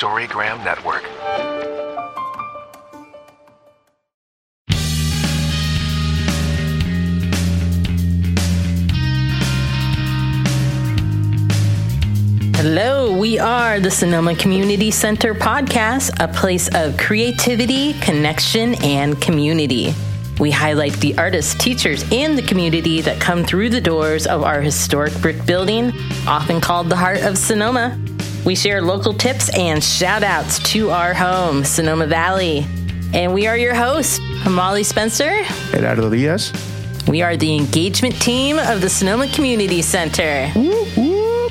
Storygram Network. Hello, we are the Sonoma Community Center podcast, a place of creativity, connection, and community. We highlight the artists, teachers, and the community that come through the doors of our historic brick building, often called the heart of Sonoma. We share local tips and shout outs to our home, Sonoma Valley. And we are your hosts, Molly Spencer, Gerardo Diaz. We are the engagement team of the Sonoma Community Center. Whoop, whoop.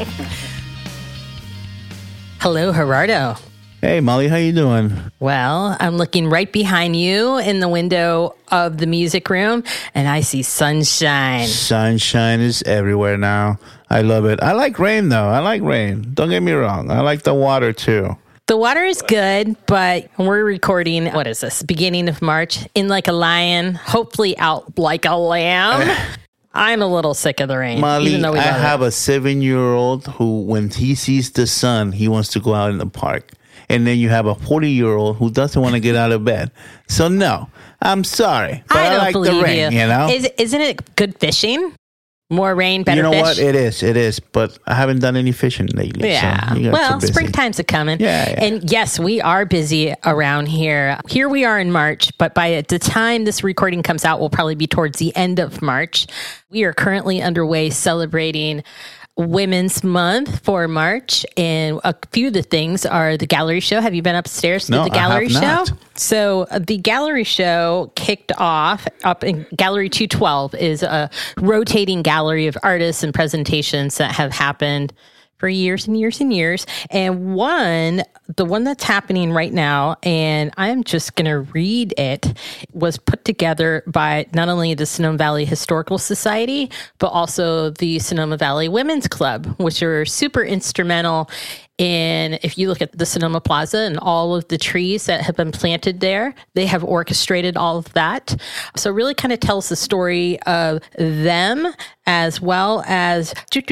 Hello, Gerardo. Hey, Molly, how you doing? Well, I'm looking right behind you in the window of the music room, and I see sunshine. Sunshine is everywhere now. I love it. I like rain, though. I like rain. Don't get me wrong. I like the water, too. The water is good, but we're recording, what is this, beginning of March, in like a lion, hopefully out like a lamb. I'm a little sick of the rain. Molly, even though we I love have a 7-year-old who, when he sees the sun, he wants to go out in the park. And then you have a 40-year-old who doesn't want to get out of bed. So, no, I'm sorry. But I don't like believe the rain, you know? Isn't it good fishing? More rain, better fish? You know what? It is. But I haven't done any fishing lately. Yeah. So well, springtime's coming. Yeah. And yes, we are busy around here. Here we are in March, but by the time this recording comes out, we'll probably be towards the end of March. We are currently underway celebrating Women's Month for March, and a few of the things are the gallery show. Have you been upstairs to the gallery show? Not. So the gallery show kicked off up in Gallery 212 is a rotating gallery of artists and presentations that have happened for years and years and years. And the one that's happening right now, and I'm just going to read it, was put together by not only the Sonoma Valley Historical Society, but also the Sonoma Valley Women's Club, which are super instrumental in, if you look at the Sonoma Plaza and all of the trees that have been planted there, they have orchestrated all of that. So it really kind of tells the story of them, as well as,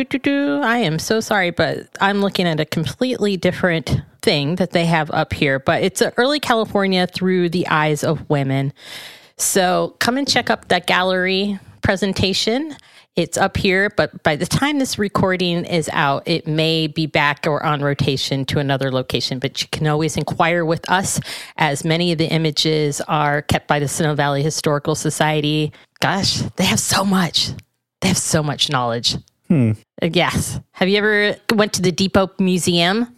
I am so sorry, but I'm looking at a completely different thing that they have up here, but it's early California through the eyes of women. So come and check up that gallery presentation. It's up here, but by the time this recording is out, it may be back or on rotation to another location, but you can always inquire with us, as many of the images are kept by the Sonoma Valley Historical Society. Gosh, they have so much. They have so much knowledge. Yes. Have you ever went to the Depot Museum?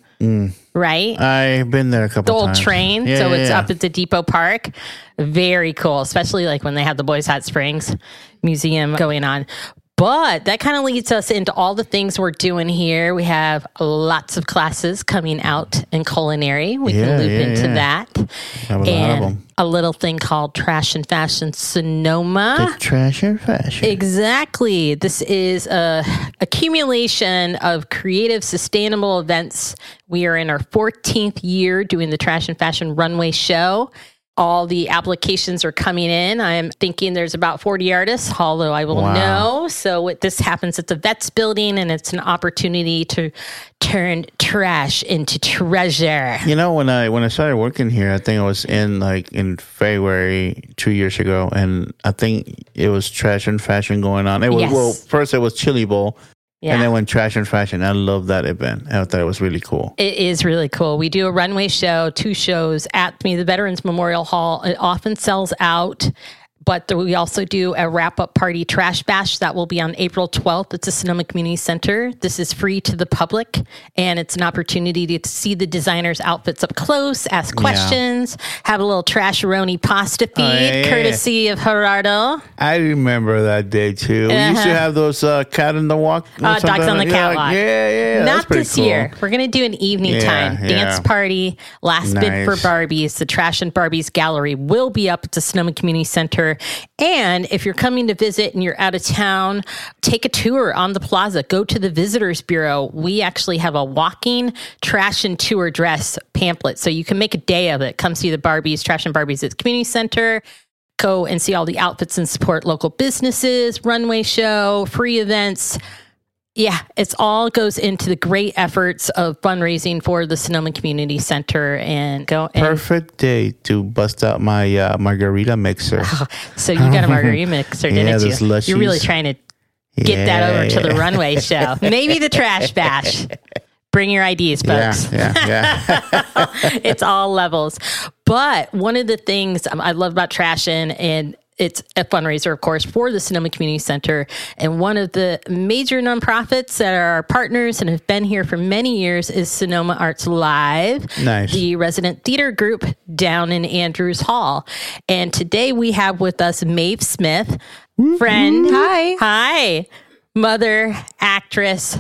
Right? I've been there a couple times. The old times. train. So it's up at the Depot Park. Very cool, especially like when they have the Boys Hot Springs Museum going on. But that kind of leads us into all the things we're doing here. We have lots of classes coming out in culinary. We can loop into that. Have a lot of them. A little thing called Trash and Fashion Sonoma. The Trash and Fashion. Exactly. This is a accumulation of creative, sustainable events. We are in our 14th year doing the Trash and Fashion Runway Show. All the applications are coming in. I'm thinking there's about 40 artists, although I will know. So this happens at the Vets building, and it's an opportunity to turn trash into treasure. You know, when I started working here, I think I was in February 2 years ago, and I think it was Trash and Fashion going on. It was well, first it was Chili Bowl. Yeah. And then when Trash and Fashion, I love that event. I thought it was really cool. It is really cool. We do a runway show, 2 shows at the Veterans Memorial Hall. It often sells out. But we also do a wrap-up party trash bash that will be on April 12th at the Sonoma Community Center. This is free to the public, and it's an opportunity to see the designers' outfits up close, ask questions, have a little trash-a-roni pasta feed, courtesy of Gerardo. I remember that day, too. We used to have those cat in the walk. Dogs on the catwalk. Yeah. Not this year. We're going to do an evening time dance party. Last bid for Barbies. The Trash and Barbies Gallery will be up at the Sonoma Community Center. And if you're coming to visit and you're out of town, take a tour on the plaza. Go to the Visitors Bureau. We actually have a walking trash and tour dress pamphlet, so you can make a day of it. Come see the Barbies, Trash and Barbies at the Community Center. Go and see all the outfits and support local businesses, runway show, free events. Yeah, it's all goes into the great efforts of fundraising for the Sonoma Community Center Perfect day to bust out my margarita mixer. So you got a margarita mixer, didn't you? Lushies. You're really trying to get that over to the runway show. Maybe the trash bash. Bring your IDs, folks. Yeah. It's all levels. But one of the things I love about Trashin', and it's a fundraiser, of course, for the Sonoma Community Center. And one of the major nonprofits that are our partners and have been here for many years is Sonoma Arts Live, the resident theater group down in Andrews Hall. And today we have with us Maeve Smith, friend. Hi. Mother, actress,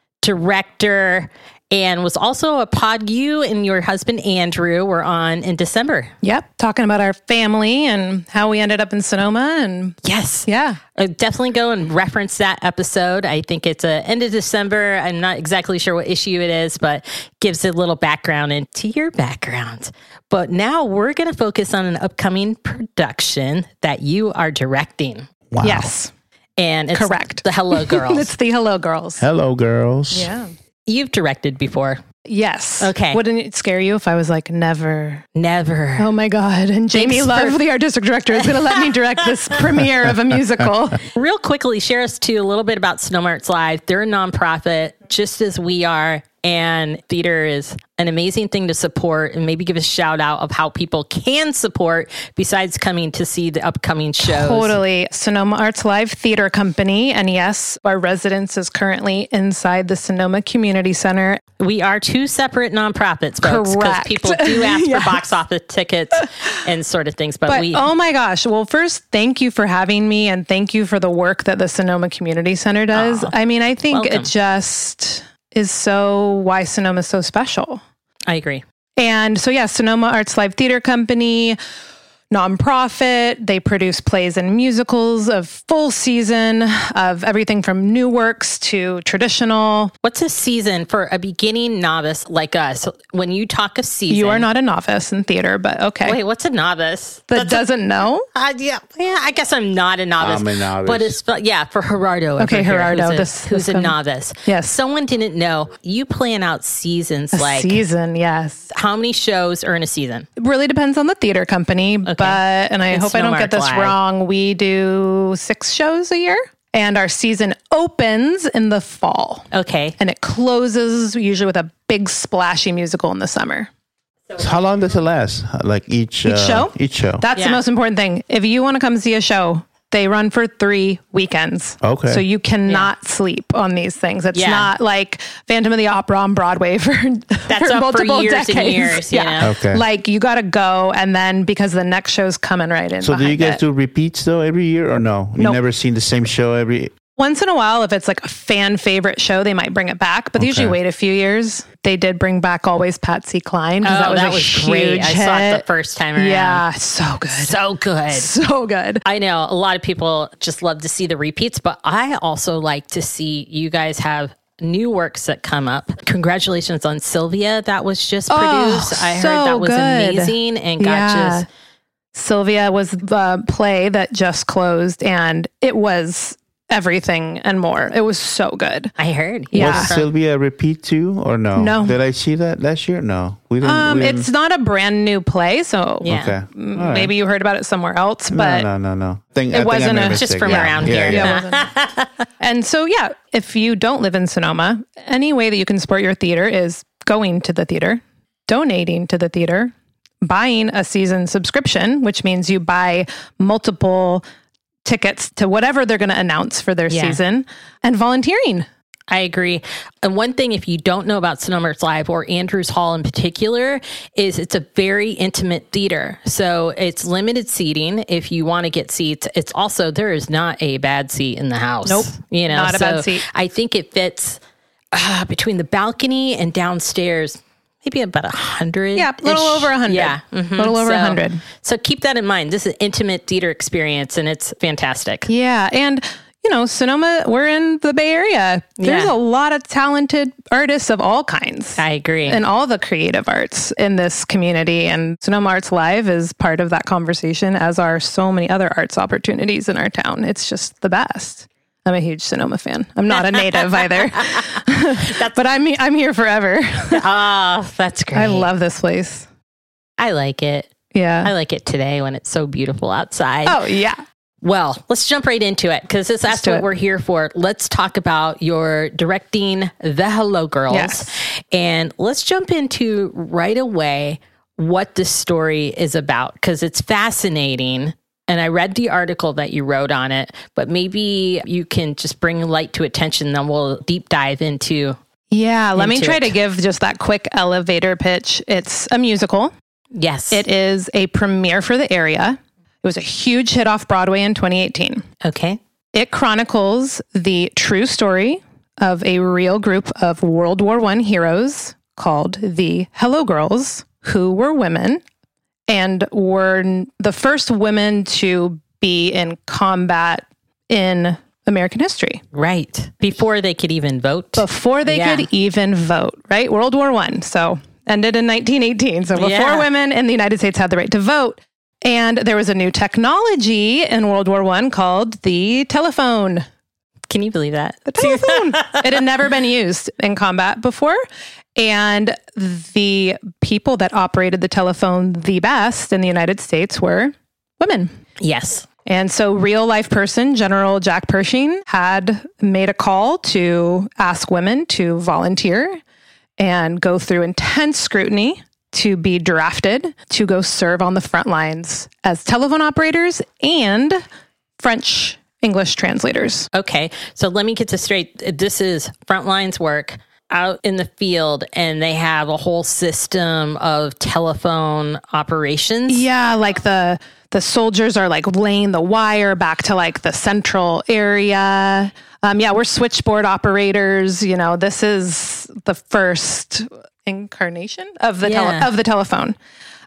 director, and was also a pod you and your husband Andrew were on in December. Yep, talking about our family and how we ended up in Sonoma. And yes, yeah, definitely go and reference that episode. I think it's end of December. I'm not exactly sure what issue it is, but gives a little background into your background. But now we're going to focus on an upcoming production that you are directing. Wow. Yes. And it's correct. The Hello Girls. It's the Hello Girls. Hello Girls. Yeah. You've directed before. Yes. Okay. Wouldn't it scare you if I was like, never? Never. Oh my God. And Jamie Love, the artistic director, is going to let me direct this premiere of a musical. Real quickly, share us too a little bit about Sonoma Arts Live. They're a nonprofit, just as we are. And theater is an amazing thing to support, and maybe give a shout out of how people can support besides coming to see the upcoming shows. Totally. Sonoma Arts Live Theater Company. And yes, our residence is currently inside the Sonoma Community Center. We are two separate nonprofits, folks. Correct. Because people do ask for box office tickets and sort of things. But oh my gosh. Well, first, thank you for having me, and thank you for the work that the Sonoma Community Center does. I mean, I think it just is so why Sonoma is so special. I agree. And so, Sonoma Arts Live Theater Company, nonprofit. They produce plays and musicals of full season of everything from new works to traditional. What's a season for a beginning novice like us? When you talk of season, you are not a novice in theater, but okay. Wait, what's a novice? That doesn't know? Yeah. I guess I'm not a novice. I'm a novice. But it's for Gerardo. Okay, Gerardo, who's a novice. Yes. Someone didn't know. You plan out seasons season, yes. How many shows are in a season? It really depends on the theater company. Okay. But, and I hope I don't get this wrong, we do 6 shows a year. And our season opens in the fall. Okay. And it closes usually with a big splashy musical in the summer. So how long does it last? Like each show? Each show. That's the most important thing. If you want to come see a show, they run for 3 weekends. Okay. So you cannot sleep on these things. It's not like Phantom of the Opera on Broadway for multiple years decades. And years, you know? Okay. Like you got to go, and then because the next show's coming right in. So do you guys do repeats though every year or no? You've never seen the same show every... Once in a while, if it's like a fan favorite show, they might bring it back, but they usually wait a few years. They did bring back Always Patsy Cline because that was great. Huge I saw it the first time around. Yeah, so good. So good. So good. I know a lot of people just love to see the repeats, but I also like to see you guys have new works that come up. Congratulations on Sylvia. That was just produced. I heard that was amazing and got Sylvia was the play that just closed, and it was everything and more. It was so good. I heard. Yeah. Was Sylvia a repeat too or no? No. Did I see that last year? No. We didn't. It's not a brand new play, so maybe you heard about it somewhere else, but no. It wasn't just from around here. Yeah. And so, if you don't live in Sonoma, any way that you can support your theater is going to the theater, donating to the theater, buying a season subscription, which means you buy multiple tickets to whatever they're going to announce for their season, and volunteering. I agree. And one thing, if you don't know about Sonoma Arts Live or Andrews Hall in particular, is it's a very intimate theater. So it's limited seating. If you want to get seats, it's also, there is not a bad seat in the house. Nope. Not a bad seat. I think it fits between the balcony and downstairs, maybe about 100. Yeah, a little over 100. Yeah. Mm-hmm. A little over 100. So keep that in mind. This is an intimate theater experience, and it's fantastic. Yeah. And, Sonoma, we're in the Bay Area. There's a lot of talented artists of all kinds. I agree. And all the creative arts in this community. And Sonoma Arts Live is part of that conversation, as are so many other arts opportunities in our town. It's just the best. I'm a huge Sonoma fan. I'm not a native either, but I'm here forever. Oh, that's great. I love this place. I like it. Yeah. I like it today when it's so beautiful outside. Oh, yeah. Well, let's jump right into it because that's what we're here for. Let's talk about your directing The Hello Girls. Yes. And let's jump into right away what this story is about because it's fascinating. And I read the article that you wrote on it, but maybe you can just bring light to attention. Then we'll deep dive into. Yeah, let me try to give just that quick elevator pitch. It's a musical. Yes. It is a premiere for the area. It was a huge hit off Broadway in 2018. Okay. It chronicles the true story of a real group of World War I heroes called the Hello Girls, who were women and were the first women to be in combat in American history. Right. Before they could even vote. Before they could even vote, right? World War I. So ended in 1918. So before women in the United States had the right to vote. And there was a new technology in World War I called the telephone. Can you believe that? The telephone. It had never been used in combat before. And the people that operated the telephone the best in the United States were women. Yes. And so real life person, General Jack Pershing, had made a call to ask women to volunteer and go through intense scrutiny to be drafted to go serve on the front lines as telephone operators and French English translators. Okay. So let me get this straight. This is frontlines work out in the field and they have a whole system of telephone operations. Yeah. Like the soldiers are like laying the wire back to like the central area. We're switchboard operators. You know, this is the first incarnation of the telephone.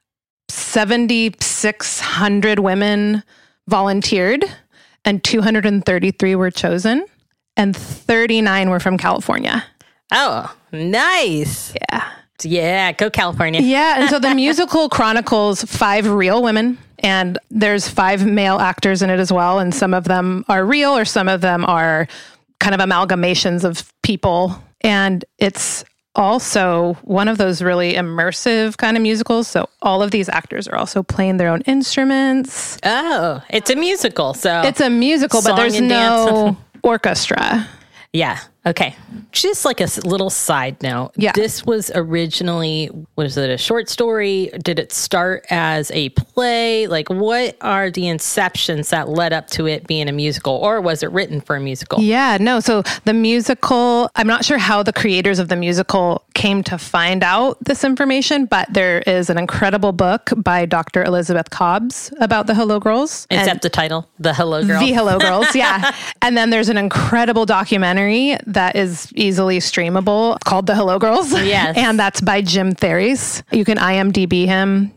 7,600 women volunteered and 233 were chosen and 39 were from California. Oh, nice. Yeah. Yeah, go California. Yeah, and so the musical chronicles 5 real women and there's 5 male actors in it as well, and some of them are real or some of them are kind of amalgamations of people, and it's also one of those really immersive kind of musicals. So all of these actors are also playing their own instruments. Oh, it's a musical. So it's a musical, but there's no orchestra. Yeah. Okay. Just like a little side note. Yeah. This was originally, was it a short story? Did it start as a play? Like, what are the inceptions that led up to it being a musical, or was it written for a musical? Yeah, no. So the musical, I'm not sure how the creators of the musical came to find out this information, but there is an incredible book by Dr. Elizabeth Cobbs about the Hello Girls. Is that the title? The Hello Girls? The Hello Girls, yeah. And then there's an incredible documentary that is easily streamable called The Hello Girls. Yes. And that's by Jim Theres. You can IMDb him,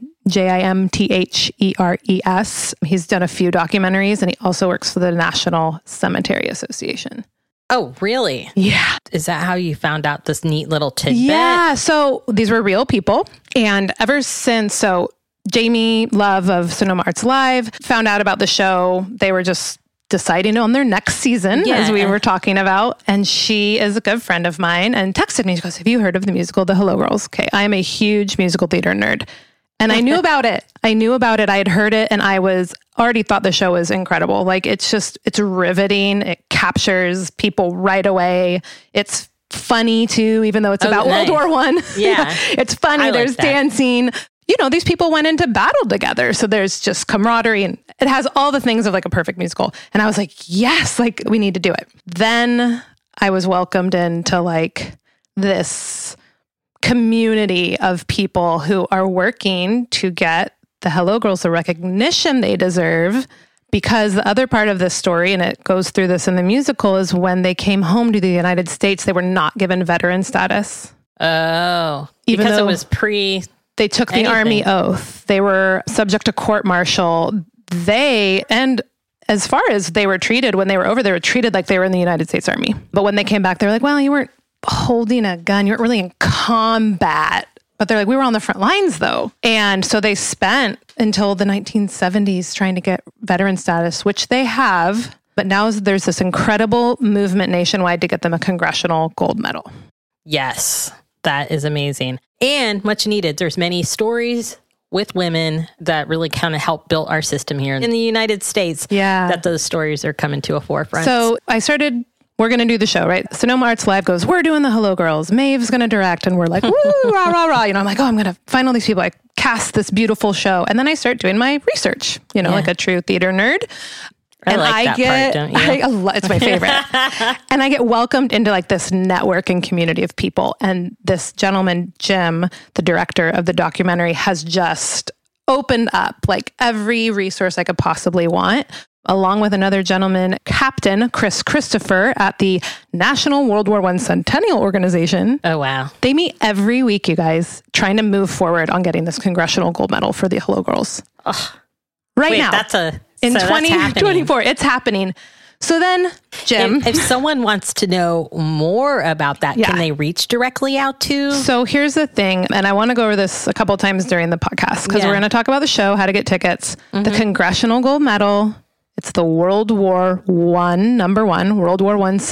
JIMTHERES. He's done a few documentaries and he also works for the National Cemetery Association. Oh, really? Yeah. Is that how you found out this neat little tidbit? Yeah. So these were real people. And ever since, Jamie Love of Sonoma Arts Live found out about the show. They were just deciding on their next season, as we were talking about. And she is a good friend of mine and texted me. She goes, have you heard of the musical, The Hello Girls? Okay. I am a huge musical theater nerd. And I knew about it. I had heard it. And I already thought the show was incredible. Like, it's riveting. It captures people right away. It's funny too, even though it's about World War I. Yeah. It's funny. There's dancing. You know, these people went into battle together. So there's just camaraderie and it has all the things of like a perfect musical. And I was like, yes, like we need to do it. Then I was welcomed into like this community of people who are working to get the Hello Girls the recognition they deserve, because the other part of this story, and it goes through this in the musical, is when they came home to the United States, they were not given veteran status. Oh, even because though it was they took the Army oath. They were subject to court-martial. And as far as they were treated when they were over, they were treated like they were in the United States Army. But when they came back, they were like, well, you weren't holding a gun. You weren't really in combat. But they're like, we were on the front lines though. And so they spent until the 1970s trying to get veteran status, which they have. But now there's this incredible movement nationwide to get them a congressional gold medal. Yes, that is amazing. And much needed. There's many stories with women that really kind of help build our system here in the United States. Yeah. That those stories are coming to a forefront. So we're going to do the show, right? Sonoma Arts Live goes, we're doing the Hello Girls. Maeve's going to direct. And we're like, woo, rah, rah, rah. I'm like, I'm going to find all these people. I cast this beautiful show. And then I start doing my research, like a true theater nerd. I like that part, don't you? It's my favorite. And I get welcomed into like this networking community of people. And this gentleman, Jim, the director of the documentary, has just opened up like every resource I could possibly want, along with another gentleman, Captain Chris Christopher at the National World War I Centennial Organization. Oh, wow. They meet every week, you guys, trying to move forward on getting this congressional gold medal for the Hello Girls. Ugh. Right now. In 2024, it's happening. So then, Jim, if someone wants to know more about that, can they reach directly out to? So here's the thing, and I want to go over this a couple of times during the podcast because we're going to talk about the show, how to get tickets, the Congressional Gold Medal. It's the World War I, World War I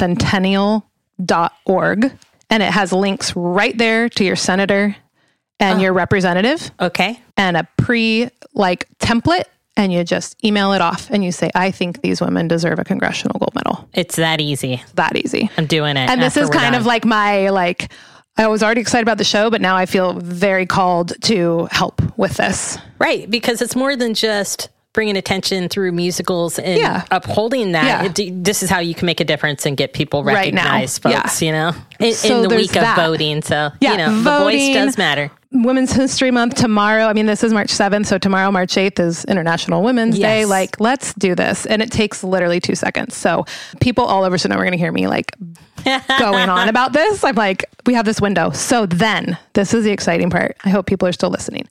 Centennial.org. And it has links right there to your senator and your representative. Okay. And a template. And you just email it off and you say, I think these women deserve a congressional gold medal. It's that easy. That easy. I'm doing it. And this is kind of like I was already excited about the show, but now I feel very called to help with this. Right. Because it's more than just bringing attention through musicals and upholding that. Yeah. This is how you can make a difference and get people recognized, right folks, in the week of voting. So, the voice does matter. Women's History Month tomorrow. I mean, this is March 7th. So tomorrow, March 8th is International Women's Day. Let's do this. And it takes literally 2 seconds. So people all over Sonoma are going to hear me going on about this. I'm like, we have this window. So then this is the exciting part. I hope people are still listening.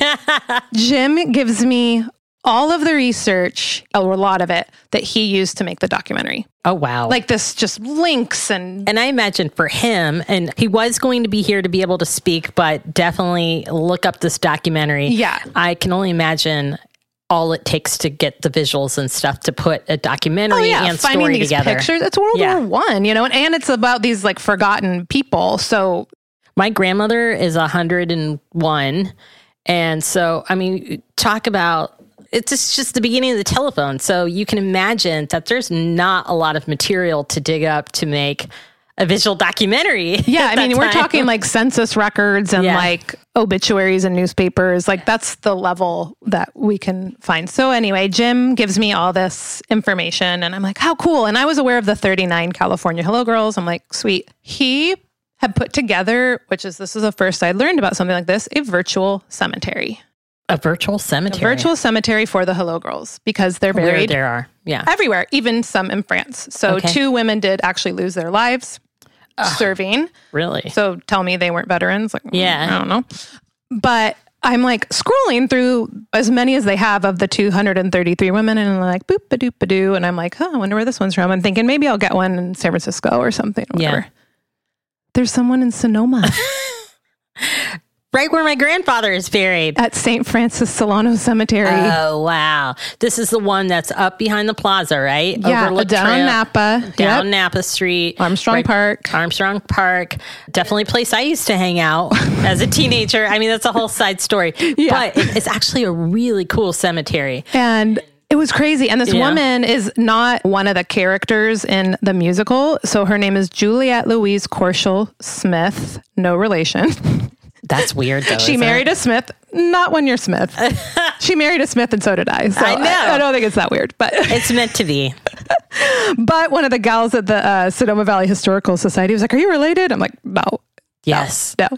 Jim gives me all of the research, or a lot of it, that he used to make the documentary. Oh, wow. Like this, just links and I imagine for him, and he was going to be here to be able to speak, but definitely look up this documentary. Yeah. I can only imagine all it takes to get the visuals and stuff to put a documentary and finding story these together. Pictures. It's World War I, and it's about these forgotten people. So my grandmother is 101. And so, I mean, talk about, it's just the beginning of the telephone. So you can imagine that there's not a lot of material to dig up to make a visual documentary. Yeah. I mean, we're talking census records and obituaries and newspapers. That's the level that we can find. So anyway, Jim gives me all this information and I'm like, how cool. And I was aware of the 39 California Hello Girls. I'm like, sweet. He had put together, this is the first I'd learned about something like this, a virtual cemetery. A virtual cemetery? A virtual cemetery for the Hello Girls because they're buried there are. Yeah. everywhere, even some in France. So 2 women did actually lose their lives serving. Really? So tell me they weren't veterans. Yeah. I don't know. But I'm scrolling through as many as they have of the 233 women and I'm like, boop-a-doop-a-doo. And I'm like, I wonder where this one's from. I'm thinking maybe I'll get one in San Francisco or something. Or whatever. There's someone in Sonoma. Right where my grandfather is buried. At St. Francis Solano Cemetery. Oh, wow. This is the one that's up behind the plaza, right? Yeah, down Napa. Down Napa Street. Armstrong Park. Definitely a place I used to hang out as a teenager. I mean, that's a whole side story. But it's actually a really cool cemetery. And it was crazy. And this woman is not one of the characters in the musical. So her name is Juliette Louise Korshel Smith. No relation. That's weird, though. She married a Smith, not when you're Smith. She married a Smith and so did I. So I know. I don't think it's that weird, but it's meant to be. But one of the gals at the Sonoma Valley Historical Society was like, are you related? I'm like, no. Yes. No.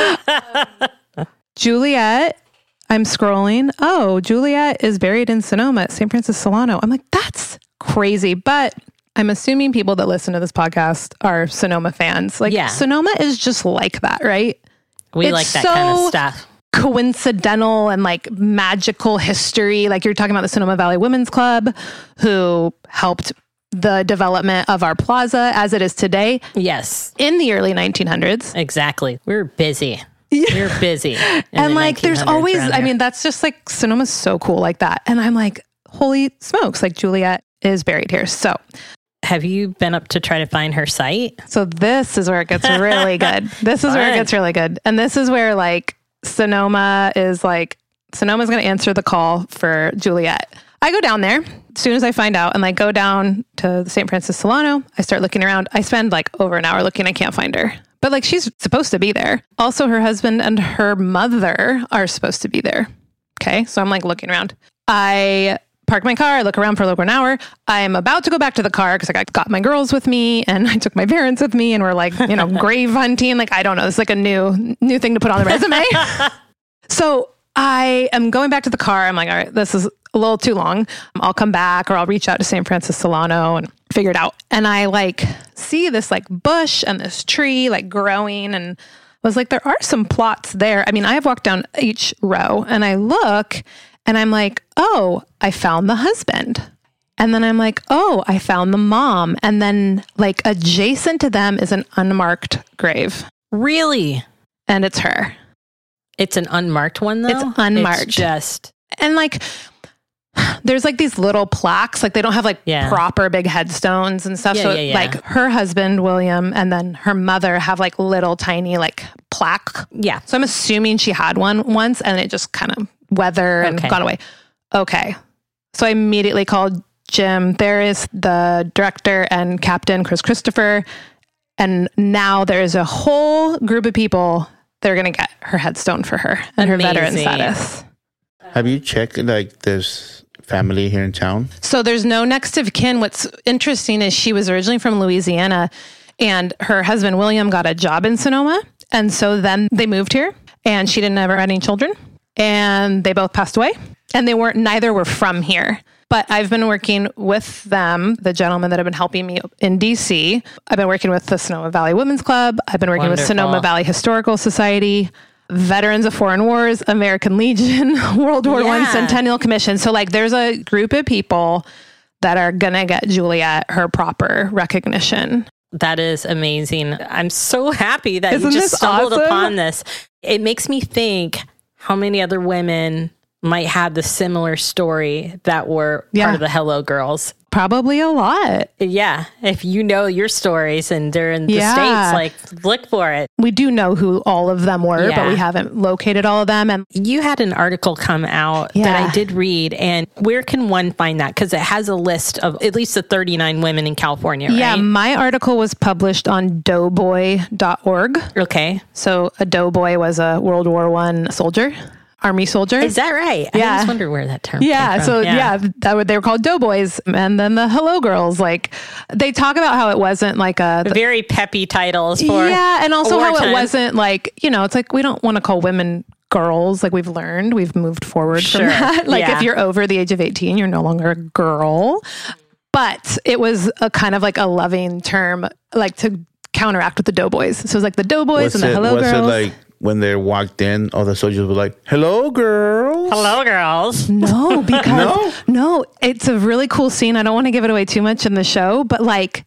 Juliette, I'm scrolling. Oh, Juliette is buried in Sonoma at St. Francis Solano. I'm like, that's crazy. But I'm assuming people that listen to this podcast are Sonoma fans. Sonoma is just like that, right? We like that kind of stuff. Coincidental and magical history. You're talking about the Sonoma Valley Women's Club, who helped the development of our plaza as it is today. Yes. In the early 1900s. Exactly. We were busy. We were busy. And there's always, that's just Sonoma's so cool like that. And I'm like, holy smokes, Juliette is buried here. So have you been up to try to find her site? So this is where it gets really good. And this is where like Sonoma's going to answer the call for Juliet. I go down there as soon as I find out and like go down to St. Francis Solano. I start looking around. I spend like over an hour looking. I can't find her. But like she's supposed to be there. Also, her husband and her mother are supposed to be there. Okay. So I'm like looking around. I park my car. I look around for over an hour. I'm about to go back to the car because I got my girls with me and I took my parents with me and we're like, grave hunting. Like, I don't know. It's like a new thing to put on the resume. So I am going back to the car. I'm like, all right, this is a little too long. I'll come back or I'll reach out to St. Francis Solano and figure it out. And I like see this like bush and this tree like growing and was like, there are some plots there. I mean, I have walked down each row and I look and I'm like, oh, I found the husband. And then I'm like, oh, I found the mom. And then like adjacent to them is an unmarked grave. Really? And it's her. It's an unmarked one though? It's unmarked. And like, there's like these little plaques, like they don't have like proper big headstones and stuff. Like her husband, William, and then her mother have like little tiny like plaque. Yeah. So I'm assuming she had one once and it just kind of weathered and gone away. Okay. So I immediately called Jim. There is the director and captain, Chris Christopher. And now there is a whole group of people that are going to get her headstone for her and her veteran status. Have you checked like this family here in town? So there's no next of kin. What's interesting is she was originally from Louisiana and her husband, William, got a job in Sonoma. And so then they moved here and she didn't ever have any children and they both passed away and neither were from here. But I've been working with them, the gentlemen that have been helping me in DC. I've been working with the Sonoma Valley Women's Club. I've been working with Sonoma Valley Historical Society, Veterans of Foreign Wars, American Legion, World War I Centennial Commission. So like there's a group of people that are going to get Juliet her proper recognition. That is amazing. I'm so happy that you just stumbled upon this. It makes me think how many other women might have the similar story that were part of the Hello Girls. Probably a lot. Yeah. If you know your stories and they're in the States, like look for it. We do know who all of them were, but we haven't located all of them. And you had an article come out that I did read. And where can one find that? Because it has a list of at least the 39 women in California, right? Yeah, my article was published on doughboy.org. Okay. So a doughboy was a World War I soldier. Army soldier. Is that right? Yeah. I always wonder where that term came from. So they were called doughboys. And then the Hello Girls, like they talk about how it wasn't like very peppy titles for and also how wartime. it wasn't like, it's like we don't want to call women girls. Like we've moved forward from that. Like if you're over the age of 18, you're no longer a girl. But it was a kind of like a loving term, like to counteract with the doughboys. So it was like the doughboys and the Hello Girls. Was it like when they walked in, all the soldiers were like, hello, girls. Hello, girls. No, because no, it's a really cool scene. I don't want to give it away too much in the show, but like,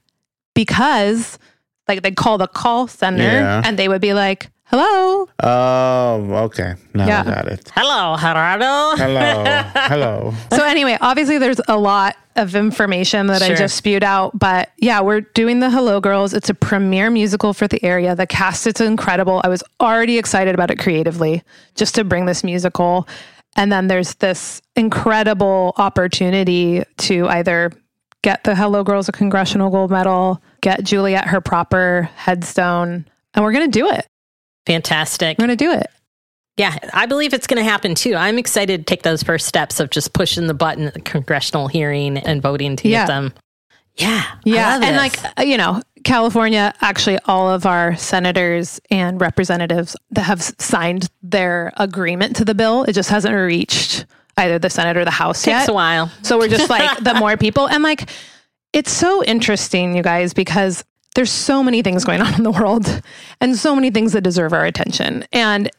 because like they call the call center and they would be like, hello. Oh, okay. Now I got it. Hello, Gerardo. Hello. So anyway, obviously there's a lot of information that I just spewed out, but we're doing the Hello Girls. It's a premiere musical for the area. The cast is incredible. I was already excited about it creatively just to bring this musical. And then there's this incredible opportunity to either get the Hello Girls a Congressional Gold Medal, get Juliet her proper headstone, and we're going to do it. Fantastic. We're going to do it. Yeah, I believe it's going to happen too. I'm excited to take those first steps of just pushing the button at the congressional hearing and voting to get them. Yeah. And like, California, actually all of our senators and representatives that have signed their agreement to the bill, it just hasn't reached either the Senate or the House yet. Takes a while. So we're just like, the more people, and like, it's so interesting, you guys, because there's so many things going on in the world and so many things that deserve our attention. And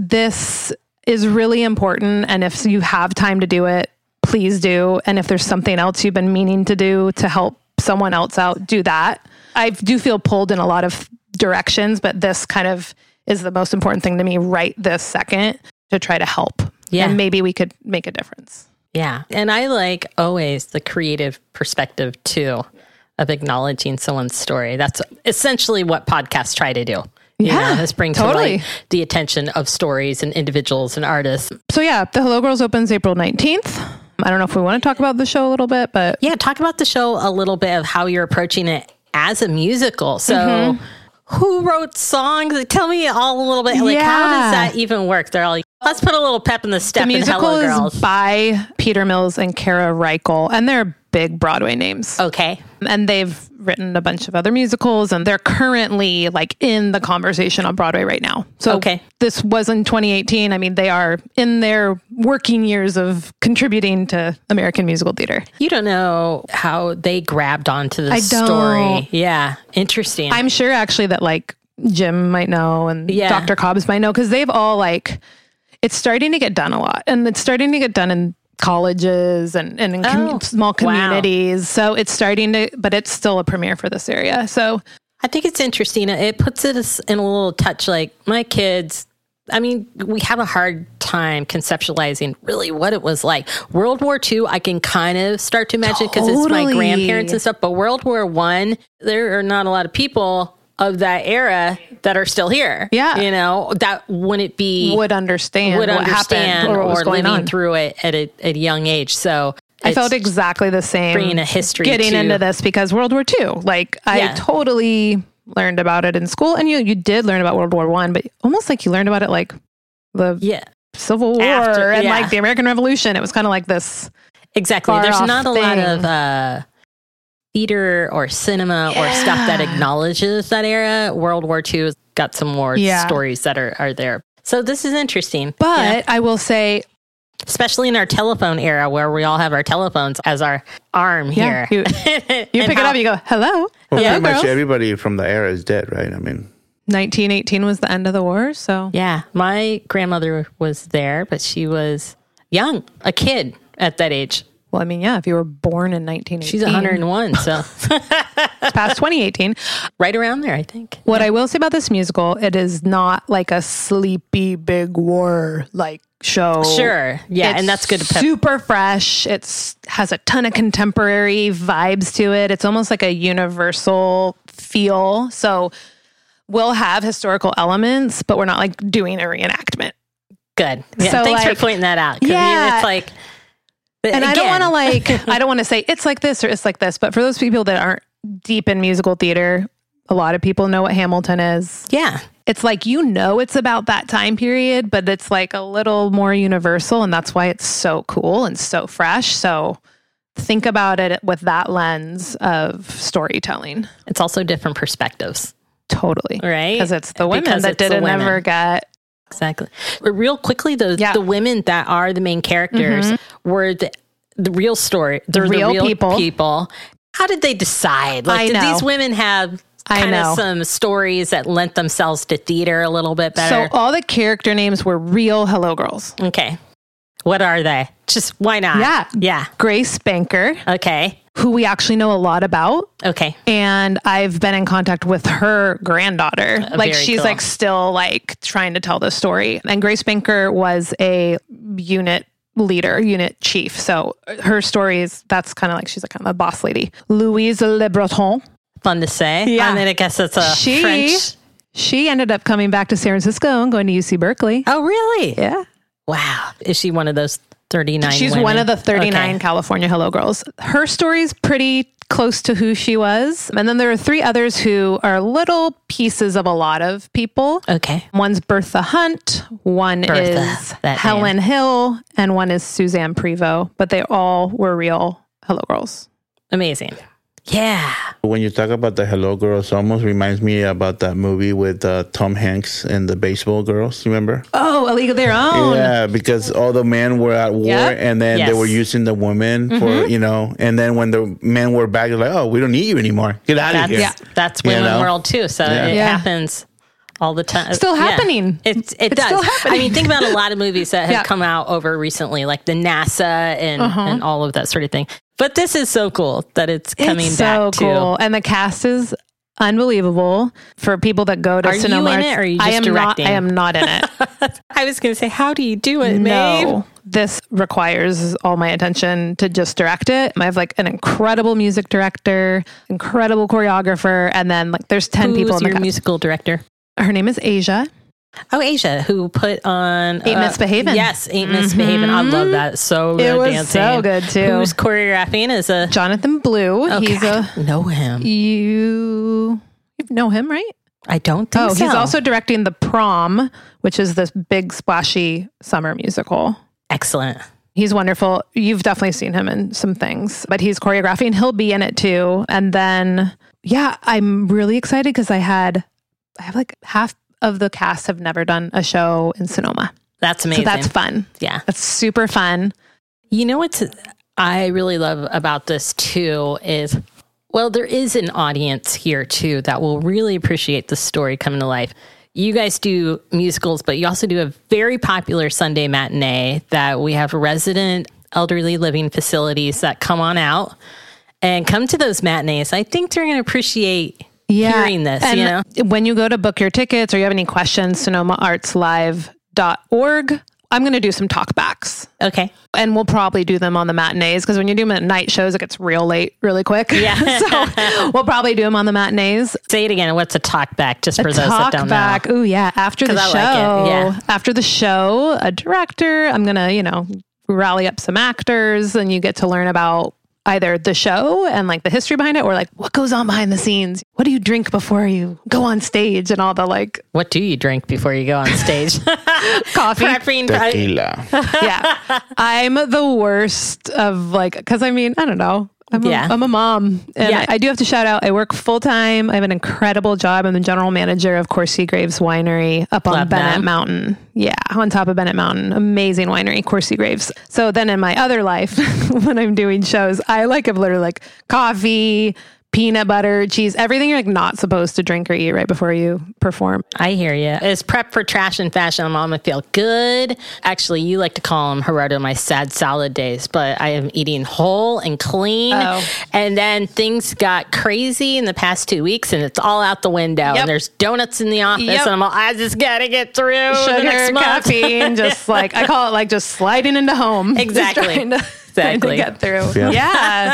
this is really important. And if you have time to do it, please do. And if there's something else you've been meaning to do to help someone else out, do that. I do feel pulled in a lot of directions, but this kind of is the most important thing to me right this second to try to help. Yeah. And maybe we could make a difference. Yeah. And I like always the creative perspective too of acknowledging someone's story. That's essentially what podcasts try to do. Is bring to light the attention of stories and individuals and artists. So yeah, the Hello Girls opens April 19th. I don't know if we want to talk about the show a little bit, but... Yeah, talk about the show a little bit of how you're approaching it as a musical. So who wrote songs? Tell me all a little bit. Like, how does that even work? They're all like, let's put a little pep in the step in Hello Girls. The musical is by Peter Mills and Kara Reichel, and they're big Broadway names. Okay. And they've written a bunch of other musicals, and they're currently like in the conversation on Broadway right now. So this was in 2018. I mean, they are in their working years of contributing to American musical theater. You don't know how they grabbed onto this story. Yeah. Interesting. I'm sure actually that like Jim might know and Dr. Cobbs might know, because they've all like, it's starting to get done a lot, and it's starting to get done in colleges and in small communities. So it's starting to, but it's still a premiere for this area. So I think it's interesting. It puts it in a little touch, like my kids, I mean, we have a hard time conceptualizing really what it was like. World War II, I can kind of start to imagine because it's my grandparents and stuff, but World War I, there are not a lot of people of that era that are still here. Yeah. You know, that wouldn't be... Would understand what happened or what was going living on. Through it at a young age. So I felt exactly the same. Bringing a history getting into this because World War II. Like I totally learned about it in school, and you did learn about World War I, but almost like you learned about it like the Civil War and like the American Revolution. It was kind of like this. Exactly. There's not a lot of theater or cinema or stuff that acknowledges that era. World War II has got some more stories that are there. So this is interesting. But I will say, especially in our telephone era where we all have our telephones as our arm here. You pick it up, you go, hello. Well, pretty much everybody from the era is dead, right? I mean, 1918 was the end of the war, so. Yeah, my grandmother was there, but she was young, a kid at that age. Well, I mean, if you were born in 1918. She's 101, so. It's past 2018. Right around there, I think. What I will say about this musical, it is not like a sleepy big war like show. Sure. Yeah, and that's good to super fresh. It has a ton of contemporary vibes to it. It's almost like a universal feel. So we'll have historical elements, but we're not like doing a reenactment. Good. Yeah, so thanks for pointing that out. It's like... And I don't want to I don't want to say it's like this or it's like this, but for those people that aren't deep in musical theater, a lot of people know what Hamilton is. Yeah. It's like, it's about that time period, but it's like a little more universal, and that's why it's so cool and so fresh. So think about it with that lens of storytelling. It's also different perspectives. Totally. Right? Because it's the women that didn't ever get... Exactly. But real quickly, though, the women that are the main characters were the real story. They're the real people. How did they decide? Like, did these women have kind of some stories that lent themselves to theater a little bit better? So all the character names were real Hello Girls. Okay. What are they? Just why not? Yeah. Grace Banker. Okay. Who we actually know a lot about. Okay. And I've been in contact with her granddaughter. She's cool. Still trying to tell the story. And Grace Banker was a unit leader, unit chief. So her story is, that's kind of like, she's kind of a boss lady. Louise Le Breton. Fun to say. Yeah. I mean, I guess it's French. She ended up coming back to San Francisco and going to UC Berkeley. Oh, really? Yeah. Wow. Is she one of those 39 She's women? One of the 39 California Hello Girls. Her story's pretty close to who she was. And then there are three others who are little pieces of a lot of people. Okay. One's Bertha Hunt, one is Helen Hill, and one is Suzanne Prevost. But they all were real Hello Girls. Amazing. Yeah. When you talk about the Hello Girls, it almost reminds me about that movie with Tom Hanks and the baseball girls. Remember? Oh, A League of Their Own. Yeah, because all the men were at war, and then they were using the women for, and then when the men were back, they're like, oh, we don't need you anymore. Get out of here. Yeah, that's women world too. So it happens all the time. Still happening. It does. Still happening. I mean, think about a lot of movies that have come out over recently, like the NASA and all of that sort of thing. But this is so cool that it's coming back too. Cool. And the cast is unbelievable. For people that go to Sonoma Arts, or are you just directing? I am not in it. I was going to say, how do you do it, Maeve? this requires all my attention to just direct it. I have like an incredible music director, incredible choreographer, and then like there's 10 people in the cast. Musical director? Her name is Asia. Oh, Asia, who put on Ain't Misbehavin'. Yes, Ain't Misbehavin'. I love that. So good. It was dancing. so good too. Who's choreographing is a Jonathan Blue. Okay, He's I know him. You know him, right? I don't think so. He's also directing The Prom, which is this big splashy summer musical. Excellent. He's wonderful. You've definitely seen him in some things, but he's choreographing. He'll be in it too. And then, yeah, I'm really excited because I have like half of the cast have never done a show in Sonoma. That's amazing. So that's fun. Yeah. That's super fun. You know what I really love about this too is, well, there is an audience here too that will really appreciate the story coming to life. You guys do musicals, but you also do a very popular Sunday matinee that we have resident elderly living facilities that come on out and come to those matinees. I think they're going to appreciate hearing this. And you know, when you go to book your tickets or you have any questions, SonomaArtsLive.org. I'm going to do some talkbacks. Okay. And we'll probably do them on the matinees because when you do them at night shows, it gets real late really quick. Yeah. So we'll probably do them on the matinees. Say it again. What's a talkback just for those that don't know? Oh, yeah. After the show. Like it. Yeah. After the show, a director, I'm going to, rally up some actors and you get to learn about either the show and like the history behind it or like what goes on behind the scenes. What do you drink before you go on stage and all the like. What do you drink before you go on stage? Coffee. Tequila. Yeah. I'm the worst of like, because I don't know. I'm a mom. And I do have to shout out, I work full time. I have an incredible job. I'm the general manager of Coursey Graves Winery up on Bennett Mountain. Yeah, on top of Bennett Mountain. Amazing winery, Coursey Graves. So then in my other life, when I'm doing shows, I have literally like coffee, peanut butter, cheese, everything you're like not supposed to drink or eat right before you perform. I hear you. It's prep for trash and fashion. I'm gonna feel good. Actually, you like to call them, Gerardo, my sad salad days, but I am eating whole and clean. Oh. And then things got crazy in the past 2 weeks and it's all out the window. Yep. And there's donuts in the office and I just gotta get through sugar, the next month. caffeine, just like, I call it like just sliding into home. Exactly. Trying to get through. Yeah.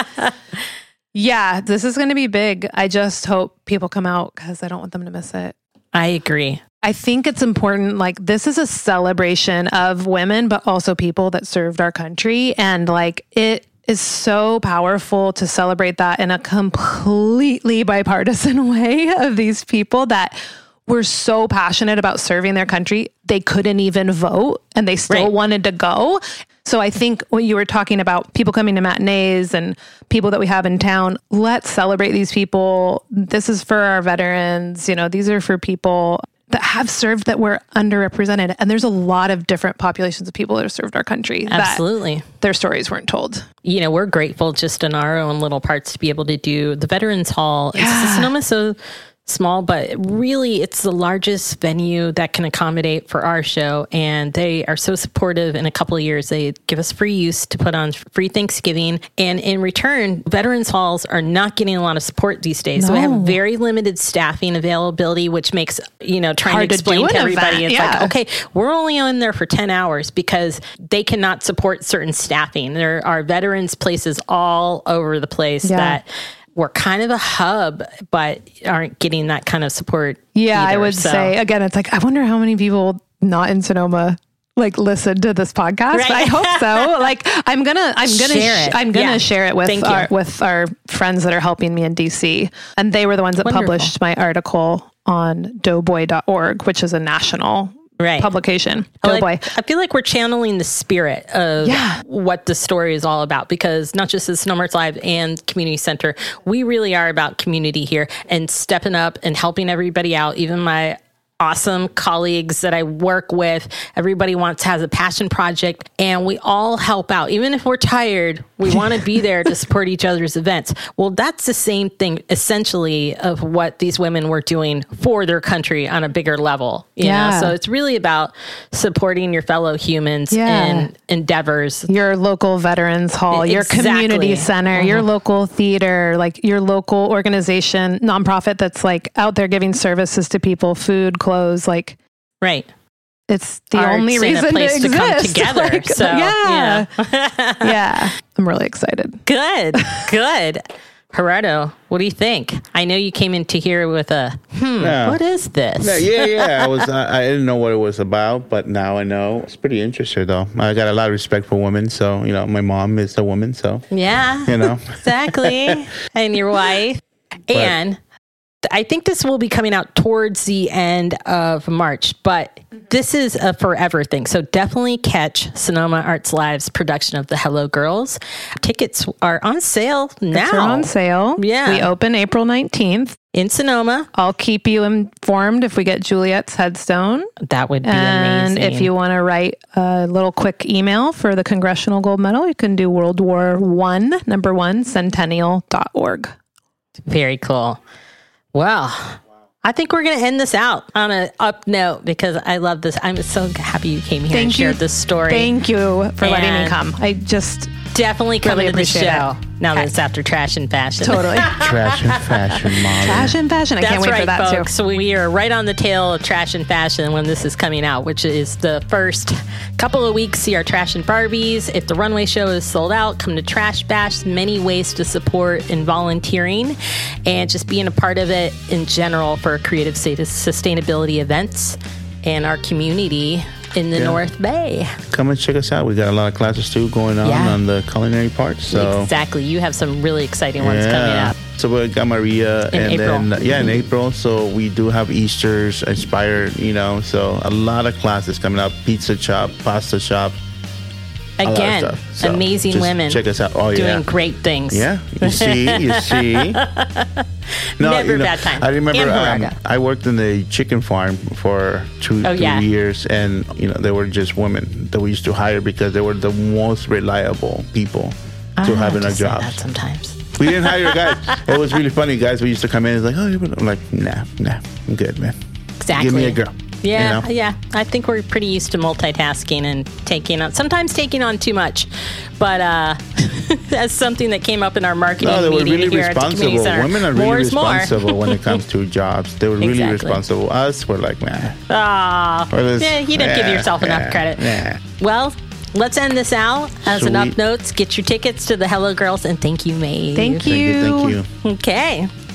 Yeah, this is going to be big. I just hope people come out because I don't want them to miss it. I agree. I think it's important. Like, this is a celebration of women, but also people that served our country. And like, it is so powerful to celebrate that in a completely bipartisan way of these people that were so passionate about serving their country. They couldn't even vote and they still wanted to go. So I think when you were talking about people coming to matinees and people that we have in town, let's celebrate these people. This is for our veterans. These are for people that have served that were underrepresented. And there's a lot of different populations of people that have served our country. Absolutely. Their stories weren't told. We're grateful just in our own little parts to be able to do the Veterans Hall. Yeah. Sonoma so small, but really it's the largest venue that can accommodate for our show. And they are so supportive. In a couple of years, they give us free use to put on free Thanksgiving. And in return, Veterans Halls are not getting a lot of support these days. No. So we have very limited staffing availability, which makes, trying to explain to everybody, it's like, okay, we're only on there for 10 hours because they cannot support certain staffing. There are veterans places all over the place that we're kind of a hub, but aren't getting that kind of support. Yeah, either, I would say, again, it's like, I wonder how many people not in Sonoma listen to this podcast. Right. But I hope so. I'm gonna share it with our friends that are helping me in DC. And they were the ones that published my article on doughboy.org, which is a national publication. I feel like we're channeling the spirit of what the story is all about, because not just as Sonoma Arts Live and Community Center, we really are about community here and stepping up and helping everybody out. Even my awesome colleagues that I work with, everybody has a passion project and we all help out. Even if we're tired, we want to be there to support each other's events. Well, that's the same thing essentially of what these women were doing for their country on a bigger level. You know? So it's really about supporting your fellow humans in endeavors. Your local Veterans Hall, your community center, your local theater, your local organization, nonprofit that's out there giving services to people, food, clothes, right. it's the only reason to come together. Like, so yeah. Yeah. I'm really excited. Good. Gerardo, what do you think? I know you came into here with a, what is this? Yeah. I didn't know what it was about, but now I know. It's pretty interesting, though. I got a lot of respect for women. So, my mom is a woman. So, yeah, exactly. And your wife. And I think this will be coming out towards the end of March, but this is a forever thing. So definitely catch Sonoma Arts Live's production of the Hello Girls. Tickets are on sale now. They're on sale. Yeah. We open April 19th. In Sonoma. I'll keep you informed if we get Juliet's headstone. That would be amazing. And if you want to write a little quick email for the Congressional Gold Medal, you can do World War I, Centennial.org. Very cool. Well, I think we're going to end this out on an up note because I love this. I'm so happy you came here and shared this story. Thank you for letting me come. I just definitely come really to the show it. Now that it's after Trash and Fashion. Totally. Trash and Fashion, Mom. Trash and Fashion. I can't wait for that, folks. too. We are right on the tail of Trash and Fashion when this is coming out, which is the first couple of weeks. See our Trash and Barbies. If the runway show is sold out, come to Trash Bash. Many ways to support and volunteering and just being a part of it in general for creative sustainability events and our community in the North Bay. Come and check us out. We got a lot of classes too going on the culinary part. So exactly, you have some really exciting ones coming up. So we got Maria in April. In April. So we do have Easter's inspired. So a lot of classes coming up. Pizza shop, pasta shop. Again, so amazing women. Check us out. Doing great things. Yeah, you see. Never bad time. I remember I worked in the chicken farm for 2 years, and they were just women that we used to hire because they were the most reliable people to have in our jobs. That sometimes we didn't hire guys. It was really funny. Guys, we used to come in and like, I'm like, nah, I'm good, man. Exactly. Give me a girl. Yeah, yeah. I think we're pretty used to multitasking and sometimes taking on too much. But that's something that came up in our marketing meeting really here responsible. At the community center. Women are really responsible when it comes to jobs. They were really responsible. Us, we're like, man. You didn't give yourself enough credit. Well, let's end this out as an up notes. Get your tickets to the Hello Girls, and thank you, Maeve. Thank you. Thank you. Okay.